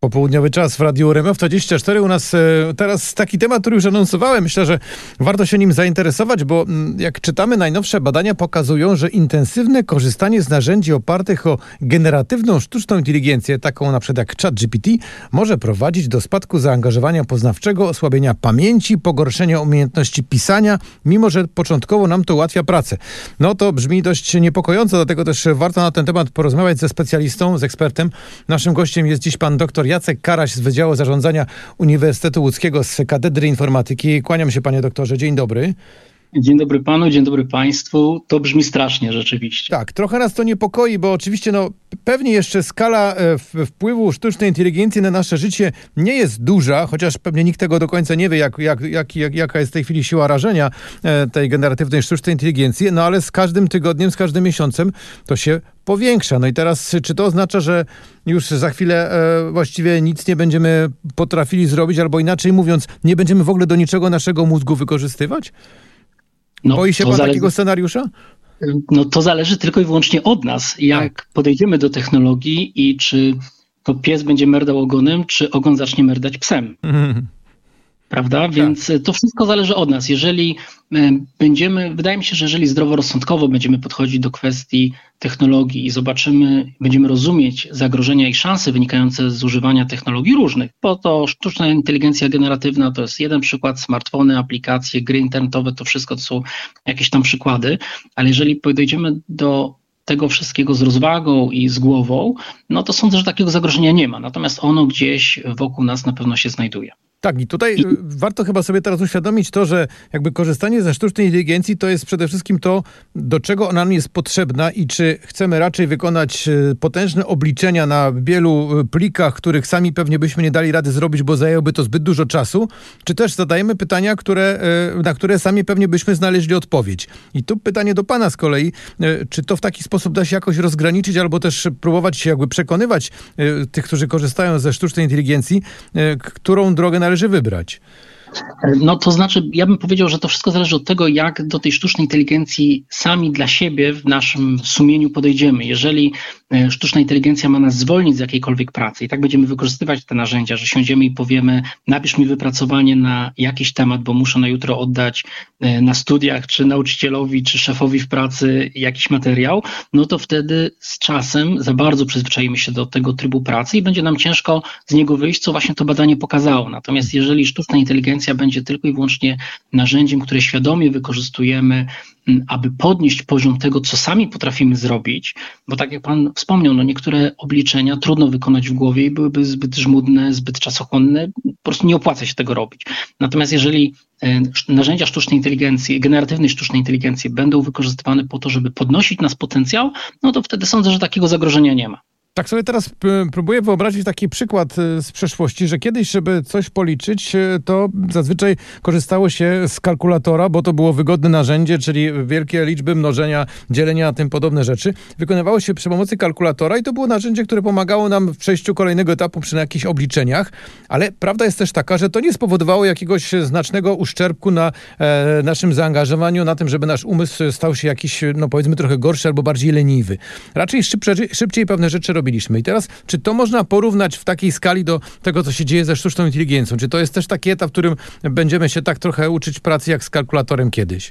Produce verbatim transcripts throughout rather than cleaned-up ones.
Popołudniowy czas w Radiu R M F dwadzieścia cztery. U nas e, teraz taki temat, który już anonsowałem. Myślę, że warto się nim zainteresować, bo m, jak czytamy, najnowsze badania pokazują, że intensywne korzystanie z narzędzi opartych o generatywną sztuczną inteligencję, taką na przykład jak ChatGPT, może prowadzić do spadku zaangażowania poznawczego, osłabienia pamięci, pogorszenia umiejętności pisania, mimo że początkowo nam to ułatwia pracę. No to brzmi dość niepokojąco, dlatego też warto na ten temat porozmawiać ze specjalistą, z ekspertem. Naszym gościem jest dziś pan dr Jacek Karaś z Wydziału Zarządzania Uniwersytetu Łódzkiego z Katedry Informatyki. Kłaniam się, panie doktorze. Dzień dobry. Dzień dobry panu, dzień dobry państwu. To brzmi strasznie rzeczywiście. Tak, trochę nas to niepokoi, bo oczywiście no, pewnie jeszcze skala e, wpływu sztucznej inteligencji na nasze życie nie jest duża, chociaż pewnie nikt tego do końca nie wie, jak, jak, jak, jak, jaka jest w tej chwili siła rażenia e, tej generatywnej sztucznej inteligencji, no ale z każdym tygodniem, z każdym miesiącem to się powiększa. No i teraz, czy to oznacza, że już za chwilę e, właściwie nic nie będziemy potrafili zrobić, albo inaczej mówiąc, nie będziemy w ogóle do niczego naszego mózgu wykorzystywać? No, Boi się pan zależy... takiego scenariusza? No to zależy tylko i wyłącznie od nas, jak podejdziemy do technologii i czy to pies będzie merdał ogonem, czy ogon zacznie merdać psem. Mhm. Prawda? Więc to wszystko zależy od nas. Jeżeli będziemy, wydaje mi się, że jeżeli zdroworozsądkowo będziemy podchodzić do kwestii technologii i zobaczymy, będziemy rozumieć zagrożenia i szanse wynikające z używania technologii różnych, bo to sztuczna inteligencja generatywna to jest jeden przykład, smartfony, aplikacje, gry internetowe, to wszystko to są jakieś tam przykłady, ale jeżeli podejdziemy do tego wszystkiego z rozwagą i z głową, no to sądzę, że takiego zagrożenia nie ma. Natomiast ono gdzieś wokół nas na pewno się znajduje. Tak, i tutaj I... warto chyba sobie teraz uświadomić to, że jakby korzystanie ze sztucznej inteligencji to jest przede wszystkim to, do czego ona nam jest potrzebna i czy chcemy raczej wykonać potężne obliczenia na wielu plikach, których sami pewnie byśmy nie dali rady zrobić, bo zajęłoby to zbyt dużo czasu, czy też zadajemy pytania, które, na które sami pewnie byśmy znaleźli odpowiedź. I tu pytanie do pana z kolei, czy to w taki sposób da się jakoś rozgraniczyć, albo też próbować się jakby przekonywać tych, którzy korzystają ze sztucznej inteligencji, którą drogę należy wybrać? No to znaczy, ja bym powiedział, że to wszystko zależy od tego, jak do tej sztucznej inteligencji sami dla siebie w naszym sumieniu podejdziemy. Jeżeli sztuczna inteligencja ma nas zwolnić z jakiejkolwiek pracy i tak będziemy wykorzystywać te narzędzia, że siądziemy i powiemy, napisz mi wypracowanie na jakiś temat, bo muszę na jutro oddać na studiach, czy nauczycielowi, czy szefowi w pracy jakiś materiał, no to wtedy z czasem za bardzo przyzwyczaimy się do tego trybu pracy i będzie nam ciężko z niego wyjść, co właśnie to badanie pokazało. Natomiast jeżeli sztuczna inteligencja będzie tylko i wyłącznie narzędziem, które świadomie wykorzystujemy, aby podnieść poziom tego, co sami potrafimy zrobić, bo tak jak pan wspomniał, no niektóre obliczenia trudno wykonać w głowie i byłyby zbyt żmudne, zbyt czasochłonne, po prostu nie opłaca się tego robić. Natomiast jeżeli narzędzia sztucznej inteligencji, generatywnej sztucznej inteligencji będą wykorzystywane po to, żeby podnosić nas potencjał, no to wtedy sądzę, że takiego zagrożenia nie ma. Tak sobie teraz p- próbuję wyobrazić taki przykład z przeszłości, że kiedyś, żeby coś policzyć, to zazwyczaj korzystało się z kalkulatora, bo to było wygodne narzędzie, czyli wielkie liczby, mnożenia, dzielenia, tym podobne rzeczy. Wykonywało się przy pomocy kalkulatora i to było narzędzie, które pomagało nam w przejściu kolejnego etapu przy jakichś obliczeniach, ale prawda jest też taka, że to nie spowodowało jakiegoś znacznego uszczerbku na e, naszym zaangażowaniu, na tym, żeby nasz umysł stał się jakiś, no powiedzmy, trochę gorszy albo bardziej leniwy. Raczej szybciej, szybciej pewne rzeczy robiliśmy. I teraz, czy to można porównać w takiej skali do tego, co się dzieje ze sztuczną inteligencją? Czy to jest też taki etap, w którym będziemy się tak trochę uczyć pracy jak z kalkulatorem kiedyś?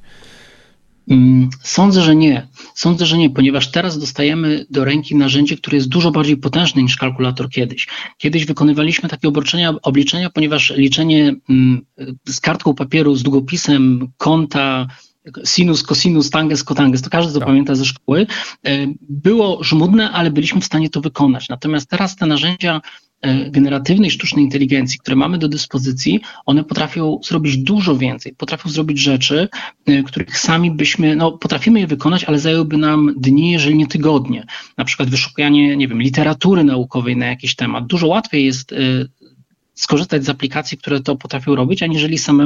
Sądzę, że nie. Sądzę, że nie, ponieważ teraz dostajemy do ręki narzędzie, które jest dużo bardziej potężne niż kalkulator kiedyś. Kiedyś wykonywaliśmy takie obliczenia, obliczenia ponieważ liczenie z kartką papieru, z długopisem, kąta, sinus, cosinus, tangens, kotangens, to każdy to tak pamięta ze szkoły, było żmudne, ale byliśmy w stanie to wykonać. Natomiast teraz te narzędzia generatywnej sztucznej inteligencji, które mamy do dyspozycji, one potrafią zrobić dużo więcej. Potrafią zrobić rzeczy, których sami byśmy, no potrafimy je wykonać, ale zajęłyby nam dni, jeżeli nie tygodnie. Na przykład wyszukanie, nie wiem, literatury naukowej na jakiś temat. Dużo łatwiej jest skorzystać z aplikacji, które to potrafią robić, aniżeli samemu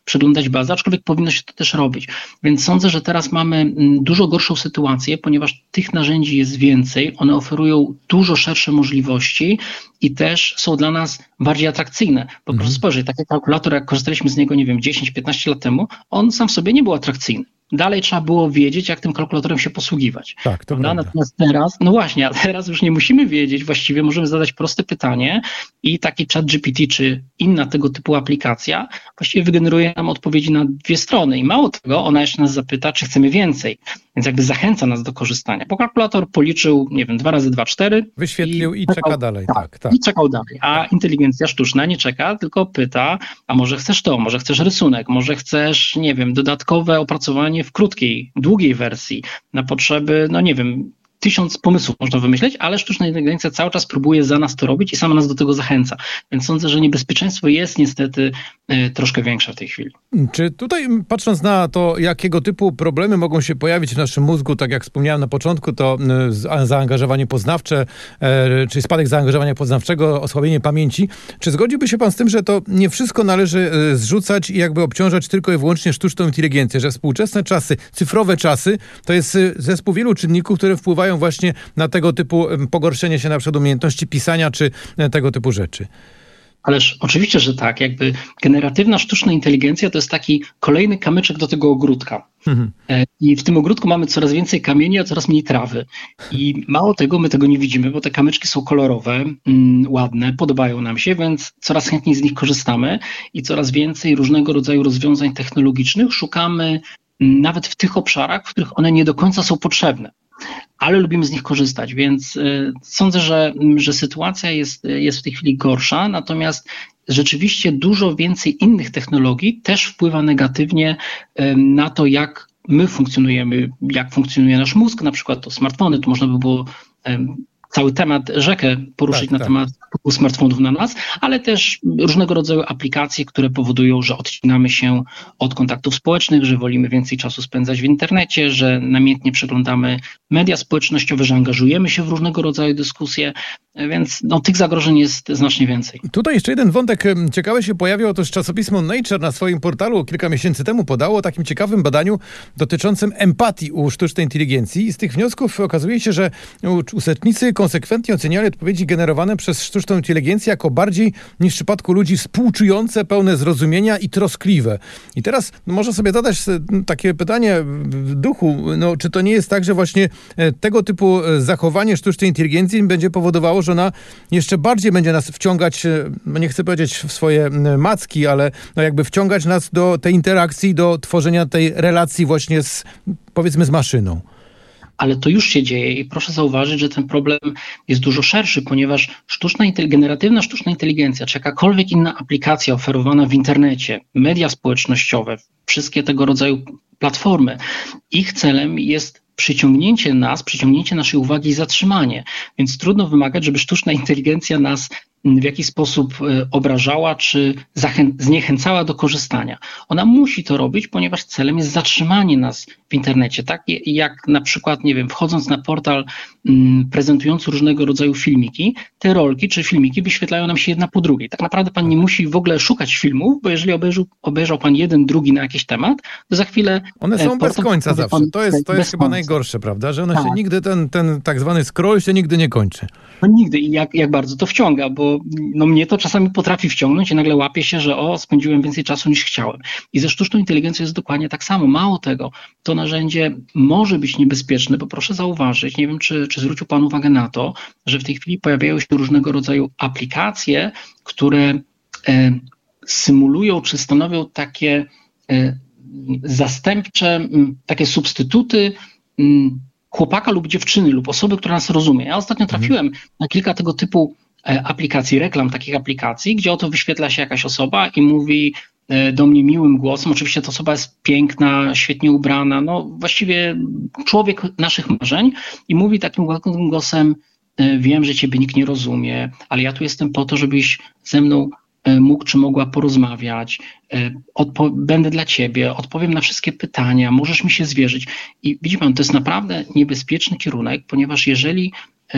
przeglądać bazę, aczkolwiek powinno się to też robić. Więc sądzę, że teraz mamy dużo gorszą sytuację, ponieważ tych narzędzi jest więcej, one oferują dużo szersze możliwości i też są dla nas bardziej atrakcyjne. Bo Mhm. proszę spojrzeć, taki kalkulator, jak korzystaliśmy z niego, nie wiem, dziesięć piętnaście lat temu, on sam w sobie nie był atrakcyjny. Dalej trzeba było wiedzieć, jak tym kalkulatorem się posługiwać. Tak, to prawda. Natomiast teraz, no właśnie, a teraz już nie musimy wiedzieć, właściwie możemy zadać proste pytanie i taki ChatGPT czy inna tego typu aplikacja właściwie wygeneruje nam odpowiedzi na dwie strony. I mało tego, ona jeszcze nas zapyta, czy chcemy więcej. Więc jakby zachęca nas do korzystania. Bo kalkulator policzył, nie wiem, dwa razy dwa, cztery. Wyświetlił i, i czekał, czeka dalej. Tak, tak. I czekał dalej. A inteligencja sztuczna nie czeka, tylko pyta, a może chcesz to, może chcesz rysunek, może chcesz, nie wiem, dodatkowe opracowanie w krótkiej, długiej wersji na potrzeby, no nie wiem, tysiąc pomysłów można wymyśleć, ale sztuczna inteligencja cały czas próbuje za nas to robić i sama nas do tego zachęca. Więc sądzę, że niebezpieczeństwo jest niestety y, troszkę większe w tej chwili. Czy tutaj, patrząc na to, jakiego typu problemy mogą się pojawić w naszym mózgu, tak jak wspomniałem na początku, to y, zaangażowanie poznawcze, y, czyli spadek zaangażowania poznawczego, osłabienie pamięci, czy zgodziłby się pan z tym, że to nie wszystko należy y, zrzucać i jakby obciążać tylko i wyłącznie sztuczną inteligencję, że współczesne czasy, cyfrowe czasy, to jest y, zespół wielu czynników, które wpływają właśnie na tego typu pogorszenie się na przykład umiejętności pisania czy tego typu rzeczy? Ależ oczywiście, że tak. Jakby generatywna sztuczna inteligencja to jest taki kolejny kamyczek do tego ogródka. Mhm. I w tym ogródku mamy coraz więcej kamieni, a coraz mniej trawy. I mało tego, my tego nie widzimy, bo te kamyczki są kolorowe, mm, ładne, podobają nam się, więc coraz chętniej z nich korzystamy i coraz więcej różnego rodzaju rozwiązań technologicznych szukamy nawet w tych obszarach, w których one nie do końca są potrzebne. Ale lubimy z nich korzystać, więc y, sądzę, że, że sytuacja jest, jest w tej chwili gorsza, natomiast rzeczywiście dużo więcej innych technologii też wpływa negatywnie y, na to, jak my funkcjonujemy, jak funkcjonuje nasz mózg, na przykład to smartfony, tu można by było y, cały temat, rzekę poruszyć tak, na tak. temat wpływu smartfonów na nas, ale też różnego rodzaju aplikacje, które powodują, że odcinamy się od kontaktów społecznych, że wolimy więcej czasu spędzać w internecie, że namiętnie przeglądamy media społecznościowe, że angażujemy się w różnego rodzaju dyskusje, więc no, tych zagrożeń jest znacznie więcej. Tutaj jeszcze jeden wątek ciekawy się pojawił, otóż czasopismo Nature na swoim portalu kilka miesięcy temu podało o takim ciekawym badaniu dotyczącym empatii u sztucznej inteligencji i z tych wniosków okazuje się, że uczestnicy konsekwentnie oceniali odpowiedzi generowane przez sztuczną inteligencję jako bardziej niż w przypadku ludzi współczujące, pełne zrozumienia i troskliwe. I teraz no, można sobie zadać takie pytanie w duchu, no, czy to nie jest tak, że właśnie tego typu zachowanie sztucznej inteligencji będzie powodowało, że ona jeszcze bardziej będzie nas wciągać, nie chcę powiedzieć w swoje macki, ale no jakby wciągać nas do tej interakcji, do tworzenia tej relacji właśnie z, powiedzmy, z maszyną. Ale to już się dzieje i proszę zauważyć, że ten problem jest dużo szerszy, ponieważ sztuczna, generatywna sztuczna inteligencja, czy jakakolwiek inna aplikacja oferowana w internecie, media społecznościowe, wszystkie tego rodzaju platformy, ich celem jest przyciągnięcie nas, przyciągnięcie naszej uwagi i zatrzymanie. Więc trudno wymagać, żeby sztuczna inteligencja nas w jakiś sposób obrażała czy zachę- zniechęcała do korzystania. Ona musi to robić, ponieważ celem jest zatrzymanie nas w internecie. Tak jak na przykład, nie wiem, wchodząc na portal mm, prezentujący różnego rodzaju filmiki, te rolki czy filmiki wyświetlają nam się jedna po drugiej. Tak naprawdę pan nie musi w ogóle szukać filmów, bo jeżeli obejrzał, obejrzał pan jeden, drugi na jakiś temat, to za chwilę... One są bez końca zawsze. To jest, to jest chyba końca. Najgorsze, prawda? Że one tak. się nigdy, ten, ten tak zwany scroll się nigdy nie kończy. No nigdy i jak, jak bardzo to wciąga, bo no mnie to czasami potrafi wciągnąć i nagle łapię się, że o, spędziłem więcej czasu niż chciałem. I ze sztuczną inteligencją jest dokładnie tak samo. Mało tego, to narzędzie może być niebezpieczne, bo proszę zauważyć, nie wiem, czy, czy zwrócił pan uwagę na to, że w tej chwili pojawiają się różnego rodzaju aplikacje, które e, symulują, czy stanowią takie e, zastępcze, m, takie substytuty m, chłopaka lub dziewczyny, lub osoby, która nas rozumie. Ja ostatnio trafiłem mhm. na kilka tego typu aplikacji, reklam takich aplikacji, gdzie oto wyświetla się jakaś osoba i mówi do mnie miłym głosem. Oczywiście ta osoba jest piękna, świetnie ubrana, no właściwie człowiek naszych marzeń i mówi takim głosem: wiem, że ciebie nikt nie rozumie, ale ja tu jestem po to, żebyś ze mną mógł czy mogła porozmawiać, Odpo- będę dla ciebie, odpowiem na wszystkie pytania, możesz mi się zwierzyć. I widzi pan, to jest naprawdę niebezpieczny kierunek, ponieważ jeżeli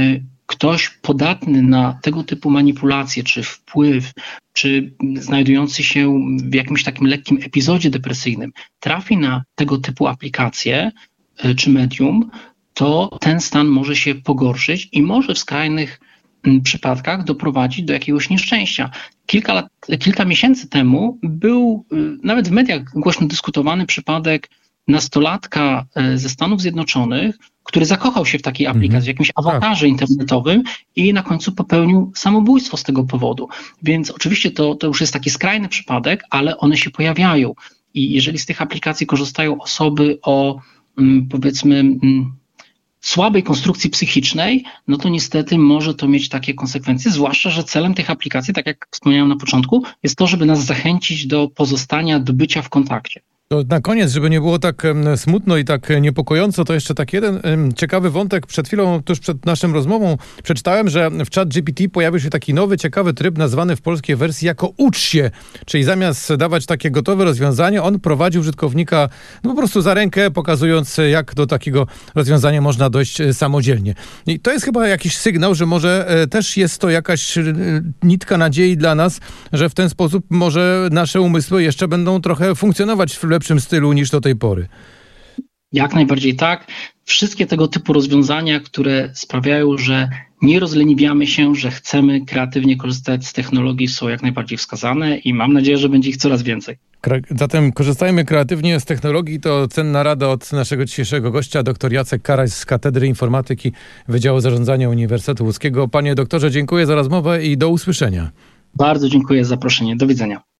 ktoś podatny na tego typu manipulacje, czy wpływ, czy znajdujący się w jakimś takim lekkim epizodzie depresyjnym, trafi na tego typu aplikacje czy medium, to ten stan może się pogorszyć i może w skrajnych przypadkach doprowadzić do jakiegoś nieszczęścia. Kilka lat, kilka miesięcy temu był nawet w mediach głośno dyskutowany przypadek nastolatka ze Stanów Zjednoczonych, który zakochał się w takiej aplikacji, w jakimś awatarze internetowym i na końcu popełnił samobójstwo z tego powodu. Więc oczywiście to, to już jest taki skrajny przypadek, ale one się pojawiają. I jeżeli z tych aplikacji korzystają osoby o powiedzmy słabej konstrukcji psychicznej, no to niestety może to mieć takie konsekwencje, zwłaszcza że celem tych aplikacji, tak jak wspomniałem na początku, jest to, żeby nas zachęcić do pozostania, do bycia w kontakcie. To na koniec, żeby nie było tak smutno i tak niepokojąco, to jeszcze tak jeden ciekawy wątek. Przed chwilą, tuż przed naszą rozmową, przeczytałem, że w ChatGPT pojawił się taki nowy, ciekawy tryb nazwany w polskiej wersji jako ucz się. Czyli zamiast dawać takie gotowe rozwiązanie, on prowadzi użytkownika no po prostu za rękę, pokazując, jak do takiego rozwiązania można dojść samodzielnie. I to jest chyba jakiś sygnał, że może też jest to jakaś nitka nadziei dla nas, że w ten sposób może nasze umysły jeszcze będą trochę funkcjonować w lepszym stylu niż do tej pory. Jak najbardziej tak. Wszystkie tego typu rozwiązania, które sprawiają, że nie rozleniwiamy się, że chcemy kreatywnie korzystać z technologii, są jak najbardziej wskazane i mam nadzieję, że będzie ich coraz więcej. Zatem korzystajmy kreatywnie z technologii. To cenna rada od naszego dzisiejszego gościa, dr Jacek Karaś z Katedry Informatyki Wydziału Zarządzania Uniwersytetu Łódzkiego. Panie doktorze, dziękuję za rozmowę i do usłyszenia. Bardzo dziękuję za zaproszenie. Do widzenia.